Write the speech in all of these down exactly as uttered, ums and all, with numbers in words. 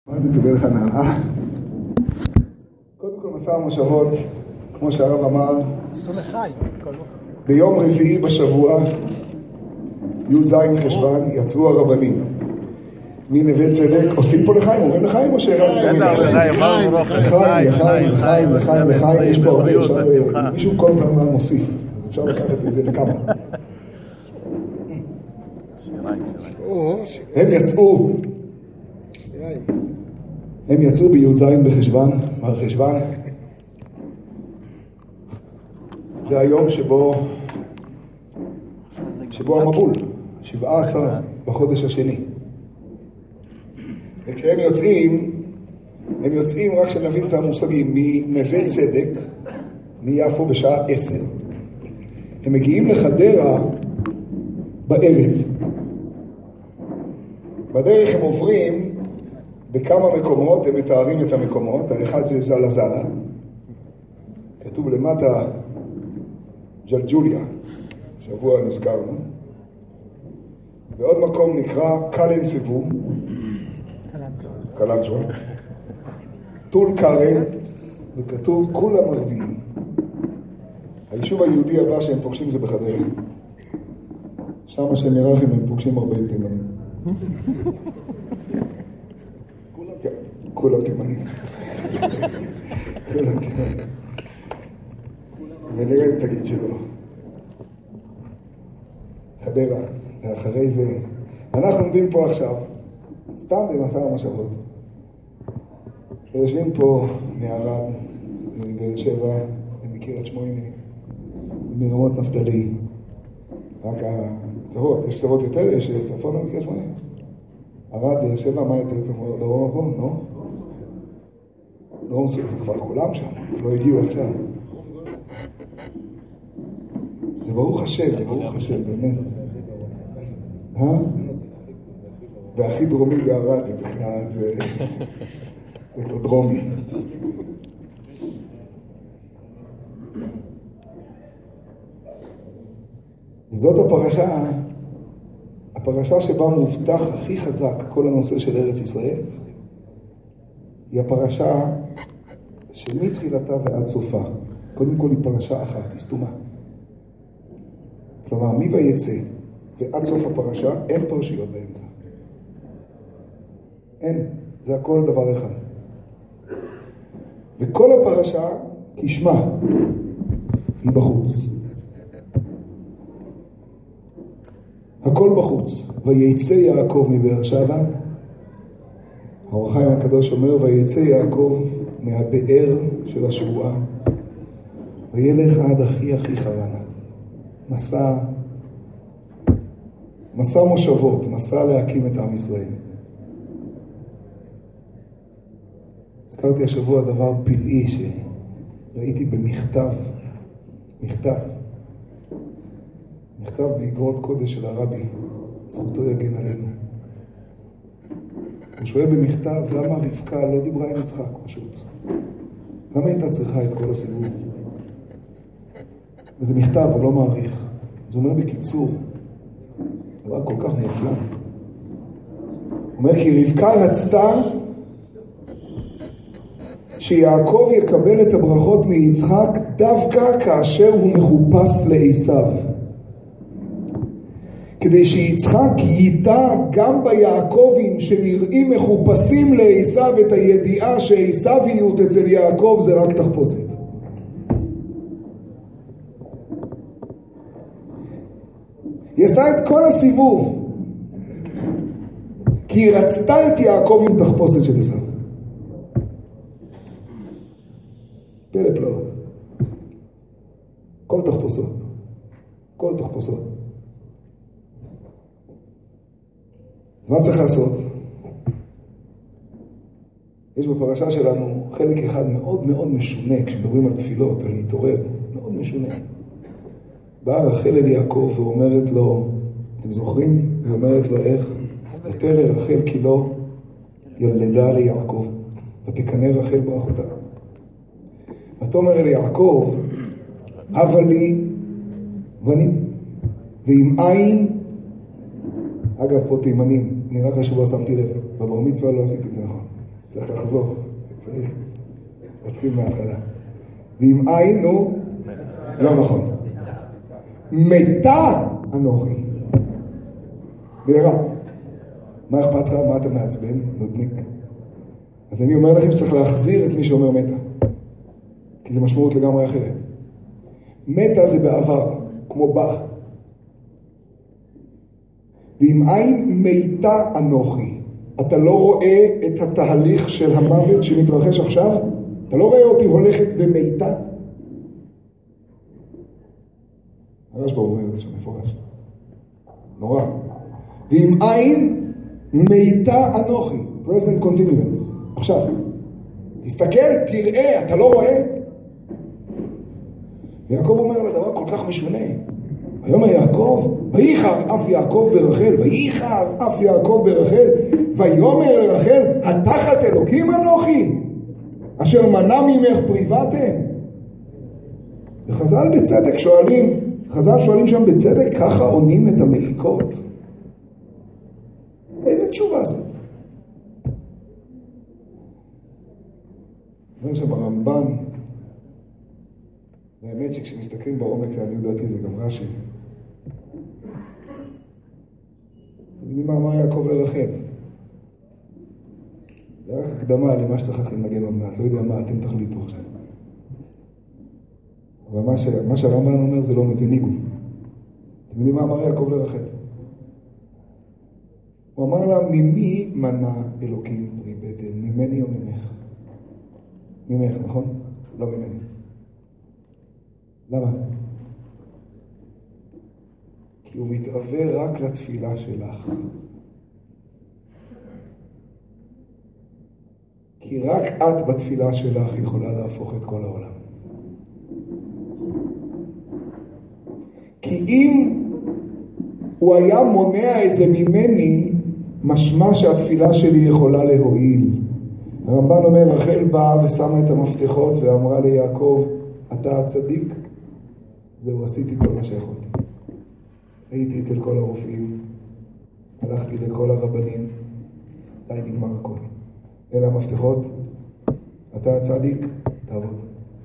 מה זה תקבל לך נעלה? קודם כל מסע המושבות, כמו שהרב אמר, עשו לחי. ביום רביעי בשבוע, י"ז חשוון, יצאו הרבנים מנווה צדק. עושים פה לחיים, אומרים לחיים או שאלה? לחיים, לחיים, לחיים, לחיים, לחיים, לחיים, יש פה הרבה, מישהו כל פעם מוסיף, אז אפשר לקחת את זה לכמה. הם יצאו הם יצאו בי"ז בחשוון, מר חשוון. זה היום שבו שבו המבול, שבעה עשר בחודש השני. וכשהם יוצאים, הם יוצאים רק שנבין את המושגים, מנווה צדק, מיפו בשעה עשר. הם מגיעים לחדרה בערב. בדרך הם עוברים בכמה מקומות, הם מתארים את המקומות. האחד זה זלה זלה, כתוב למטה ג'לג'וליה, שבוע נזכרנו. ועוד מקום נקרא קלן סיבו, קלנצ'ו, טול קרן, וכתוב כולם ערביים. היישוב היהודי הבא שהם פוגשים זה בחדרה. שם שהם ירחים הם פוגשים ארבעים תימנים. כולם תימנים. כולם תימנים. ונראה אם תגיד שלא. חדרה, ואחרי זה, אנחנו עומדים פה עכשיו, סתם במסע המושבות. ויושבים פה מערד, מבאר שבע, מקריית שמואל, מרמות נפתלי. רק הקצוות, יש קצוות יותר, יש צפון מקריית שמואל. ערד, באר שבע, מה יותר צפון? דרום פה, לא? דרום זה כבר כולם שם, לא הגיעו עכשיו. זה ברוך השם, זה ברוך השם, באמת. אה? והכי דרומי בערד זה בכלל, זה כבר דרומי. זאת הפרשה, הפרשה שבה מובטח הכי חזק כל הנושא של ארץ ישראל, היא הפרשה שמתחילתה ועד סופה. קודם כל היא פרשה אחת, היא סתומה. כלומר, מי ויצא ועד סוף הפרשה, אין פרשיות באמצע. אין, זה הכל דבר אחד. וכל הפרשה, כשמה, היא בחוץ. הכל בחוץ. ויצא יעקב מבאר שבע, האור החיים הקדוש אומר, ויצא יעקב מהבאר של השבועה, וילך עד אחי אחי חרנה. מסע, מסע מושבות, מסע להקים את עם ישראל. הזכרתי השבוע דבר פלאי שראיתי במכתב, מכתב, מכתב באגרות קודש של הרבי, זכותו יגן עלינו. הוא שואל במכתב, למה רבקה לא דיברה עם יצחק פשוט? למה הייתה צריכה את כל הסיבוב? וזה מכתב, הוא לא מעריך. זה אומר בקיצור, דבר כל כך נפלא. הוא אומר, כי רבקה רצתה שיעקב יקבל את הברכות מיצחק דווקא כאשר הוא מחופש לעשיו. כדי שיצחק יידע גם ביעקבים שנראים מחופשים לעשיו את הידיעה שעשיוויות אצל יעקב זה רק תחפושת. היא עשתה את כל הסיבוב כי היא רצתה את יעקב עם תחפושת של עשיו. פלא פלאות. כל תחפושות. כל תחפושות. אז מה צריך לעשות? יש בפרשה שלנו חלק אחד מאוד מאוד משונה, כשמדברים על תפילות, על להתעורר, מאוד משונה. באה רחל אל יעקב ואומרת לו, אתם זוכרים? היא אומרת לו איך? ותרא רחל כי לא ילדה ליעקב, ותקנא רחל באחותה. ותאמר אל יעקב, הבה לי בנים, ועם עין, אגב פה תימנים, אני רק השבוע שמתי לב, בבר מצווה לא עשיתי את זה נכון. צריך לחזור, צריך להתחיל מההתחלה. ואם היינו, לא נכון. מתה אנוכי. בעירה. מה אכפת לך? מה אתה מעצבן? נודניק. אז אני אומר לכם שצריך להחזיר את מי שאומר מתה. כי זה משמעות לגמרי אחרת. מתה זה בעבר, כמו בא. ואם אין מתה אנוכי, אתה לא רואה את התהליך של המוות שמתרחש עכשיו? אתה לא רואה אותי הולכת ומתה? הרשב"א אומר את זה שם מפורש. נורא. ואם אין מתה אנוכי, present continuance. עכשיו, תסתכל, תראה, אתה לא רואה? ויעקב אומר על הדבר כל כך משונה. ויאמר יעקב, וייחר אף יעקב ברחל, וייחר אף יעקב ברחל, ויאמר לרחל, התחת אלוקים אנוכי, אשר מנע ממך פרי בטן. וחז"ל בצדק שואלים, חז"ל שואלים שם בצדק, ככה עונים את המעיקות. איזה תשובה זאת? אומר שם הרמב"ן, והאמת שכשמסתכלים בעומק, אני יודעתי זה גם רש"י. אתם יודעים מה אמר יעקב לרחל? זה רק הקדמה למה שצריך לנגן עוד מעט, לא יודע מה אתם תחליטו עכשיו. אבל מה, ש... מה שהרמב"ן אומר זה לא מזה ניגון. אתם יודעים מה אמר יעקב לרחל? הוא אמר לה, ממי מנע אלוקים פרי בטן? ממני או ממך? ממך, נכון? לא ממני. למה? כי הוא מתעבר רק לתפילה שלך. כי רק את בתפילה שלך יכולה להפוך את כל העולם. כי אם הוא היה מונע את זה ממני, משמע שהתפילה שלי יכולה להועיל. הרמב"ן אומר, רחל באה ושמה את המפתחות ואמרה ליעקב, אתה הצדיק? זהו, עשיתי כל מה שיכולתי. הייתי אצל כל הרופאים, הלכתי לכל הרבנים, די נגמר הכל. אלה המפתחות, אתה הצדיק, תעבוד.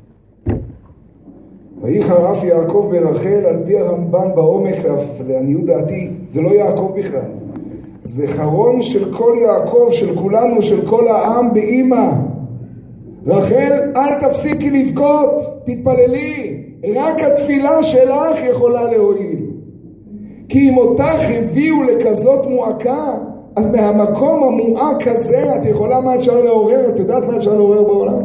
וייחר אף יעקב ברחל, על פי הרמב"ן בעומק, לעניות דעתי, זה לא יעקב בכלל. זה חרון של כל יעקב, של כולנו, של כל העם באמא. רחל, אל תפסיקי לבכות, תתפללי. רק התפילה שלך יכולה להועיל. כי אם אותך הביאו לכזאת מועקה, אז מהמקום המועק הזה את יכולה מה אפשר לעורר. את יודעת מה אפשר לעורר בעולם?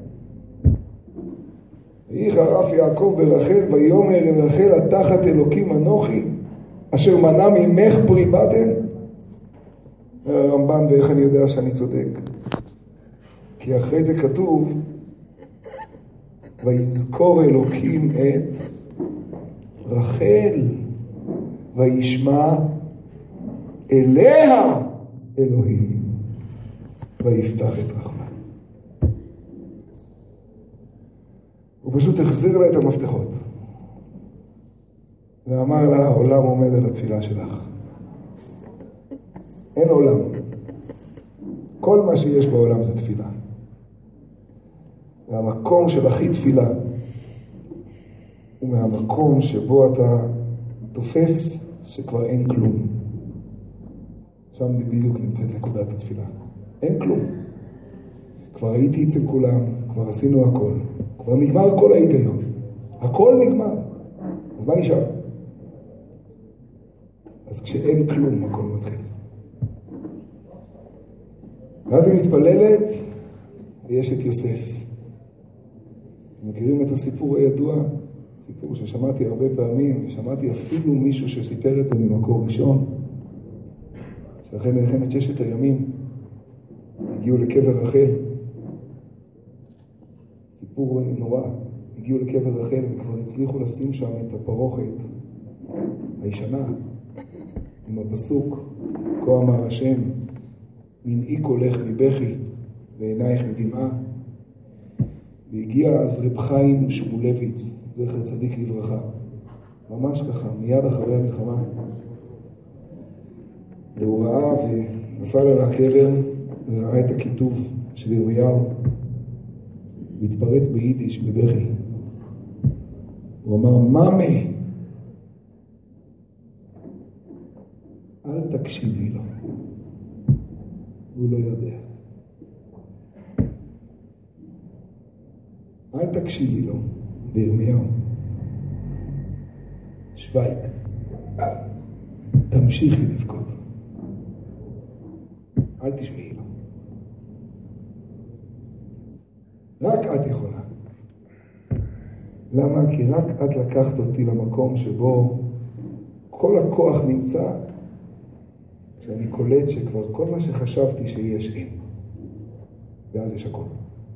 וייחר אף יעקב ברחל, ויאמר אל רחל, התחת אלוקים אנוכי, אשר מנע ממך פרי בטן. הרמב"ן, ואיך אני יודע שאני צודק? כי אחרי זה כתוב, ויזכור אלוקים את רחל, וישמע אליה אלוהים, ויפתח את רחמה. הוא פשוט החזיר לה את המפתחות, ואמר לה, העולם עומד על התפילה שלך. אין עולם. כל מה שיש בעולם זה תפילה. והמקום של הכי תפילה הוא מהמקום שבו אתה תופס שכבר אין כלום. שם בדיוק נמצאת נקודת התפילה. אין כלום. כבר הייתי אצל כולם, כבר עשינו הכל. כבר נגמר כל ההיגיון. הכל נגמר. אז מה נשאר? אז כשאין כלום, הכל מתחיל. ואז היא מתפללת, ויש את יוסף. מכירים את הסיפור הידוע? סיפור ששמעתי הרבה פעמים, ושמעתי אפילו מישהו שסיפר את זה ממקור ראשון, שאחרי מלחמת ששת הימים, הגיעו לקבר רחל. סיפור נורא. הגיעו לקבר רחל, וכבר הצליחו לשים שם את הפרוכת הישנה, עם הפסוק, כה אמר השם, מנעי קולך מבכי ועינייך מדמעה. והגיע אז רב חיים שמואלביץ, זכר צדיק לברכה, ממש ככה, מיד אחרי המלחמה. והוא ראה ונפל על הקבר, וראה את הכיתוב של ירמיהו, והתפרץ ביידיש בבכי. הוא אמר, מאמי, אל תקשיבי לו. הוא לא יודע. אל תקשיבי לו, בירמיהו. שווייק. תמשיכי לבכות. אל תשמעי לו. רק את יכולה. למה? כי רק את לקחת אותי למקום שבו כל הכוח נמצא, כשאני קולט שכבר כל מה שחשבתי שיש אין. ואז יש הכל.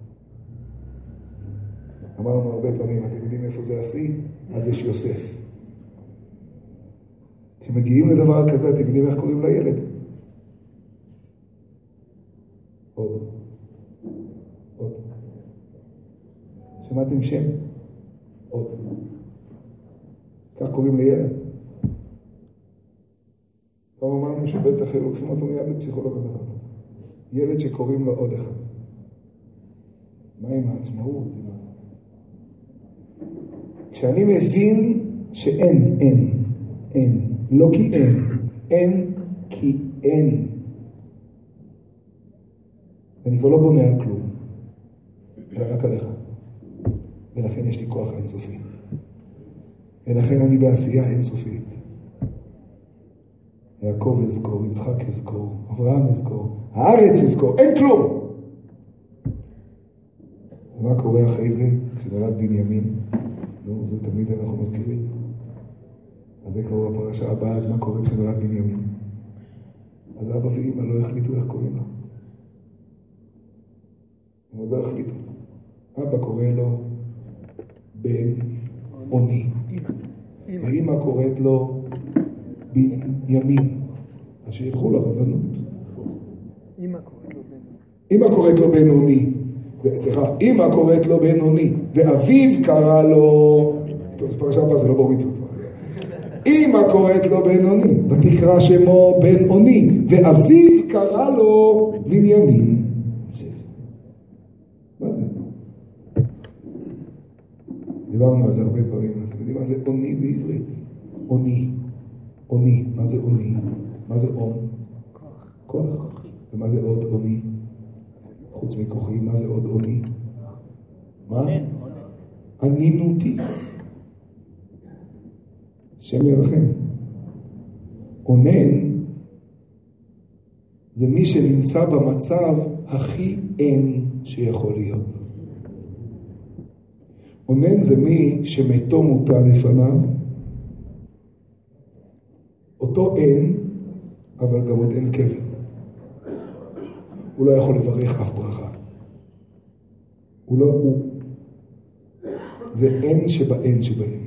אמרנו הרבה פעמים, אתם יודעים איפה זה השיא? אז יש יוסף. כשמגיעים לדבר כזה, אתם יודעים איך קוראים לילד? עוד. עוד. שמעתם שם? עוד. כך קוראים לילד. פעם אמרנו שבטח לוקחים אותו מיד לפסיכולוג הדבר. ילד שקוראים לו עוד אחד. מה עם העצמאות? כשאני מבין שאין, אין, אין. לא כי אין, אין כי אין. אני כבר לא בונה על כלום, אלא רק עליך. ולכן יש לי כוח אינסופי. ולכן אני בעשייה אינסופית. יעקב יזכור, יצחק יזכור, אברהם יזכור, הארץ יזכור, אין כלום. ומה קורה אחרי זה? כשנולד בנימין, נו, זה תמיד אנחנו מזכירים. אז זה כבר בפרשה הבאה, אז מה קורה כשנולד בנימין? אז אבא ואמא לא החליטו איך קוראים לו. הם עוד לא החליטו. אבא קורא לו בן עוני. ואמא קוראת לו בנימין. אז שילכו לרבנות. אמא קוראת לו בן עוני. אמא קוראת לו בן עוני. סליחה, אמא קוראת לו בן עוני. ואביו קרא לו... טוב, זה פרשה הבאה, זה לא בור מצווה. אמא קוראת לו בן עוני, ותקרא שמו בן עוני, ואביו קרא לו בנימין. מה זה? דיברנו על זה הרבה פעמים. אתם יודעים מה זה עוני בעברית? עוני. עוני. מה זה עוני? מה זה עון? כוח. כוח. ומה זה עוד עוני? חוץ מכוחי, מה זה עוד עוני? מה? ענינותי. שם ירחם. עונן זה מי שנמצא במצב הכי אין שיכול להיות. עונן זה מי שמתו מוטל לפניו. אותו אין, אבל גם עוד אין קבר. הוא לא יכול לברך אף ברכה. הוא לא הוא. זה אין שבאין שבאין.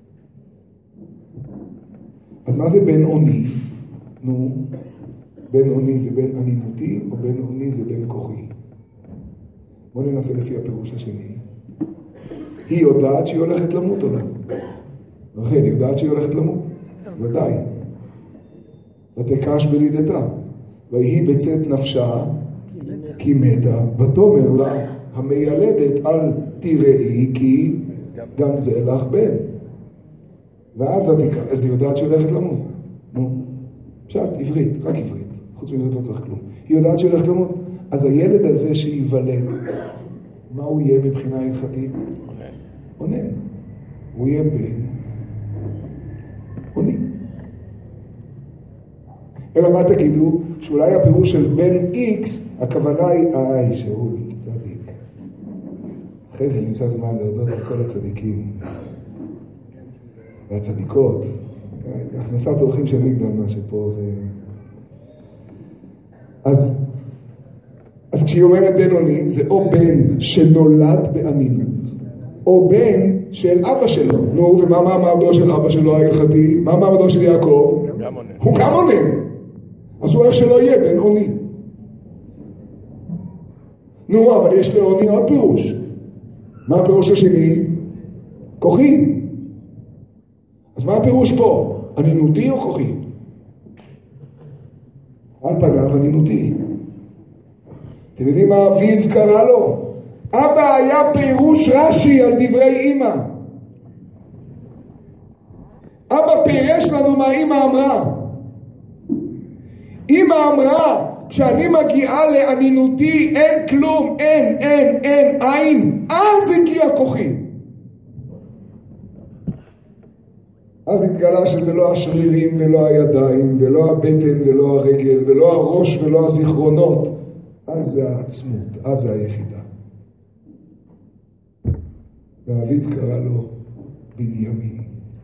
אז מה זה בן עוני? נו, בן עוני זה בן ענינותי, או בן עוני זה בן כוחי? בואו ננסה לפי הפירוש השני. היא יודעת שהיא הולכת למות או לא? רחל, היא יודעת שהיא הולכת למות? ודאי. ותקש בלידתה, והיא בצאת נפשה, כי מתה, ותאמר לה, המיילדת אל תראי, כי גם זה לך בן. ואז ותקרא, אז היא יודעת שהיא הולכת למות. נו, פשט, עברית, רק עברית. חוץ מזה לא צריך כלום. היא יודעת שהיא הולכת למות. אז הילד הזה שיוולד, מה הוא יהיה מבחינה הלכתית? עונן. הוא יהיה בן עוני. אלא מה תגידו? שאולי הפירוש של בן איקס, הכוונה היא, איי, שאול, צדיק. אחרי זה נמצא זמן להודות לכל הצדיקים. והצדיקות, הכנסת אורחים של מגדל, מה שפה זה... אז, אז כשהיא אומרת בן עוני, זה או בן שנולד בענינות, או בן של אבא שלו. נו, ומה מעמדו של אבא שלו ההלכתי? מה מעמדו של יעקב? גם עונה. הוא גם עונה. אז הוא איך שלא יהיה בן עוני. נו, אבל יש לעוני עוד פירוש. מה הפירוש השני? כוחי. אז מה הפירוש פה? ענינותי או כוחי? על פניו ענינותי. אתם יודעים מה אביו קרא לו? אבא היה פירוש רש"י על דברי אמא. אבא פירש לנו מה אמא אמרה. אמא אמרה, כשאני מגיעה לאמינותי אין כלום, אין, אין, אין, אין, אז הגיע כוחי. אז התגלה שזה לא השרירים ולא הידיים ולא הבטן ולא הרגל ולא הראש ולא הזיכרונות. אז זה העצמות, אז זה היחידה. ואביו קרא לו בנימין.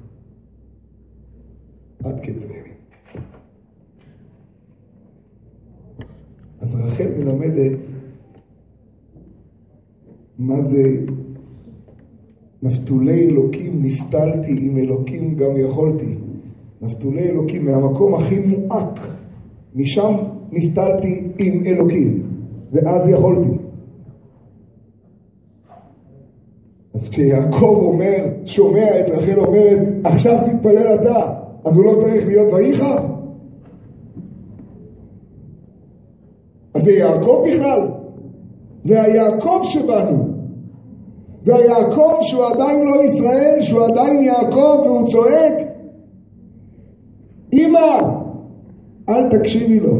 עד קץ הימים. אז רחל מלמדת מה זה נפתולי אלוקים נפתלתי, עם אלוקים גם יכולתי. נפתולי אלוקים מהמקום הכי מועק, משם נפתלתי עם אלוקים, ואז יכולתי. אז כשיעקב אומר, שומע את רחל אומרת, עכשיו תתפלל אתה, אז הוא לא צריך להיות ויחר? אז זה יעקב בכלל, זה היעקב שבנו, זה היעקב שהוא עדיין לא ישראל, שהוא עדיין יעקב והוא צועק, אמא, אל תקשיבי לו.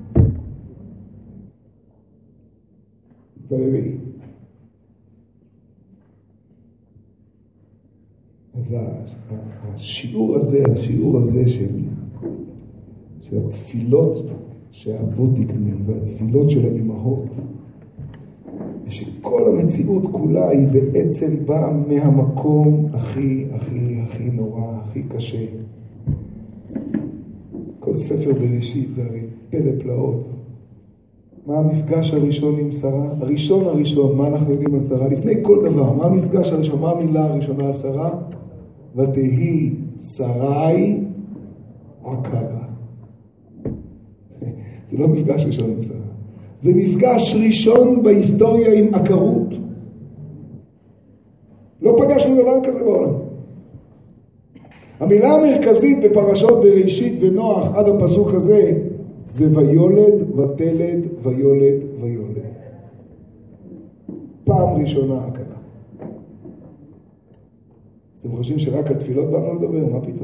תתפללי. אז השיעור הזה, השיעור הזה של, של התפילות שהאבות יקנו, והתפילות של האימהות, שכל המציאות כולה היא בעצם באה מהמקום הכי, הכי, הכי נורא, הכי קשה. כל ספר בראשית זה הרי פלא פלאות. מה המפגש הראשון עם שרה? הראשון הראשון, מה אנחנו יודעים על שרה? לפני כל דבר, מה המפגש הראשון? מה המילה הראשונה על שרה? ותהי שרי עקרה. זה לא מפגש ראשון עם שרה. זה מפגש ראשון בהיסטוריה עם עקרות. לא פגשנו דבר כזה בעולם. המילה המרכזית בפרשות בראשית ונוח עד הפסוק הזה, זה ויולד ותלד ויולד ויולד. פעם ראשונה עקרה. אתם חושבים שרק על תפילות באנו לדבר? מה פתאום?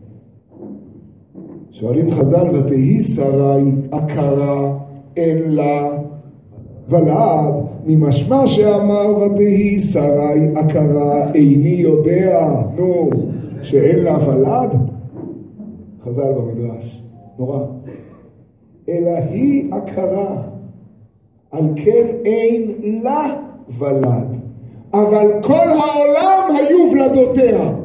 שואלים חז"ל, ותהי שרי עקרה אין לה ולד, ממשמע שאמר ותהי שרי עקרה איני יודע, נו, שאין לה ולד? חז"ל במדרש, נורא. אלא היא עקרה, על כן אין לה ולד, אבל כל העולם היו ולדותיה.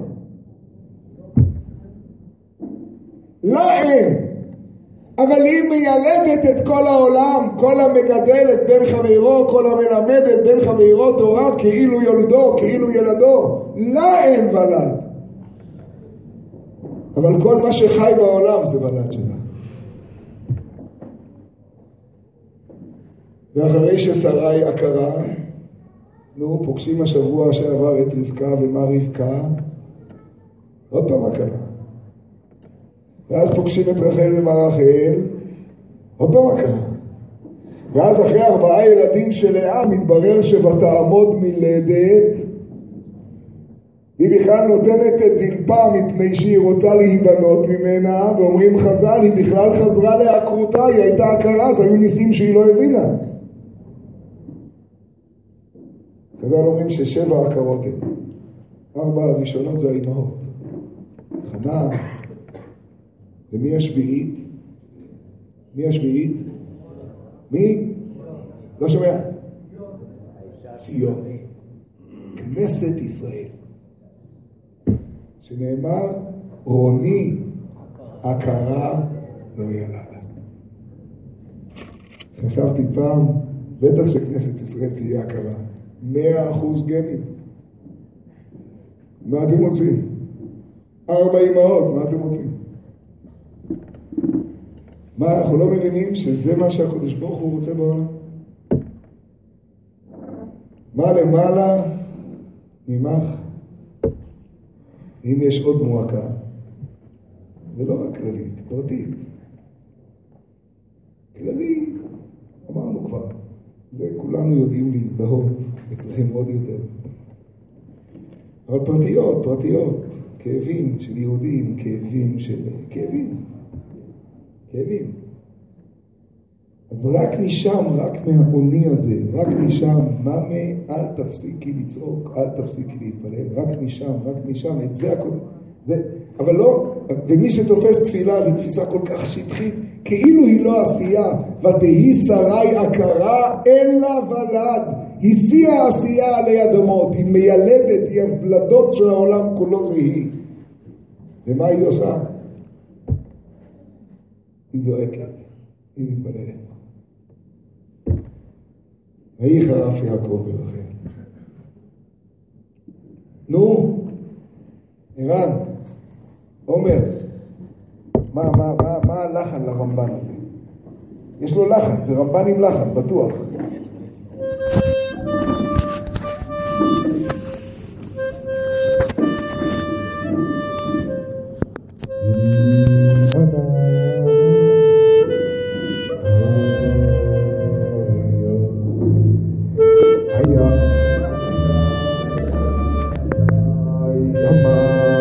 לה אין, אבל היא מיילדת את כל העולם, כל המגדלת בין חברו, כל המלמדת בין חברו תורה, כאילו יולדו, כאילו ילדו. לה אין ולד, אבל כל מה שחי בעולם זה ולד שלה. ואחרי ששרי עקרה, נו, פוגשים השבוע שעבר את רבקה, ומה רבקה? עוד פעם עקרה. ואז פוגשים את רחל ומה רחל, עוד פעם עקרה. ואז אחרי ארבעה ילדים של לאה, מתברר שבתעמוד מלדת, היא בכלל נותנת את זלפה מפני שהיא רוצה להיבנות ממנה, ואומרים חז"ל, היא בכלל חזרה לעקרותה, היא הייתה עקרה, אז היו ניסים שהיא לא הבינה. חז"ל אומרים ששבע עקרות הן. ארבע הראשונות זה האימהות. חנה, ומי השביעית? מי השביעית? מי? לא שומע. ציון. כנסת ישראל. שנאמר, רוני עקרה לא ילדה. חשבתי פעם, בטח שכנסת ישראל תהיה עקרה. מאה אחוז גנים. מה אתם רוצים? ארבע אמהות, מה אתם רוצים? מה, אנחנו לא מבינים שזה מה שהקדוש ברוך הוא רוצה בעולם? מה למעלה ממך? אם יש עוד מועקה, ולא רק כללית, פרטית. כללי, אמרנו כבר, זה כולנו יודעים להזדהות, וצריכים עוד יותר. אבל פרטיות, פרטיות, כאבים של יהודים, כאבים של... כאבים. כאבים. אז רק משם, רק מהעוני הזה, רק משם, מה מ... אל תפסיקי לצעוק, אל תפסיקי להתפלל, רק משם, רק משם, את זה הכל... זה... אבל לא, ומי שתופס תפילה זה תפיסה כל כך שטחית, כאילו היא לא עשייה, ותהי שרי עקרה אלא ולד, היא שיא העשייה עלי אדמות, היא מיילדת, היא הוולדות של העולם כולו זה היא. ומה היא עושה? היא זועקת, היא מתפללת. ויהי חרף יעקב ברחל. נו, ערן, עומר, מה, מה, מה, מה הלחן לרמב"ן הזה? יש לו לחן, זה רמב"ן עם לחן, בטוח. היה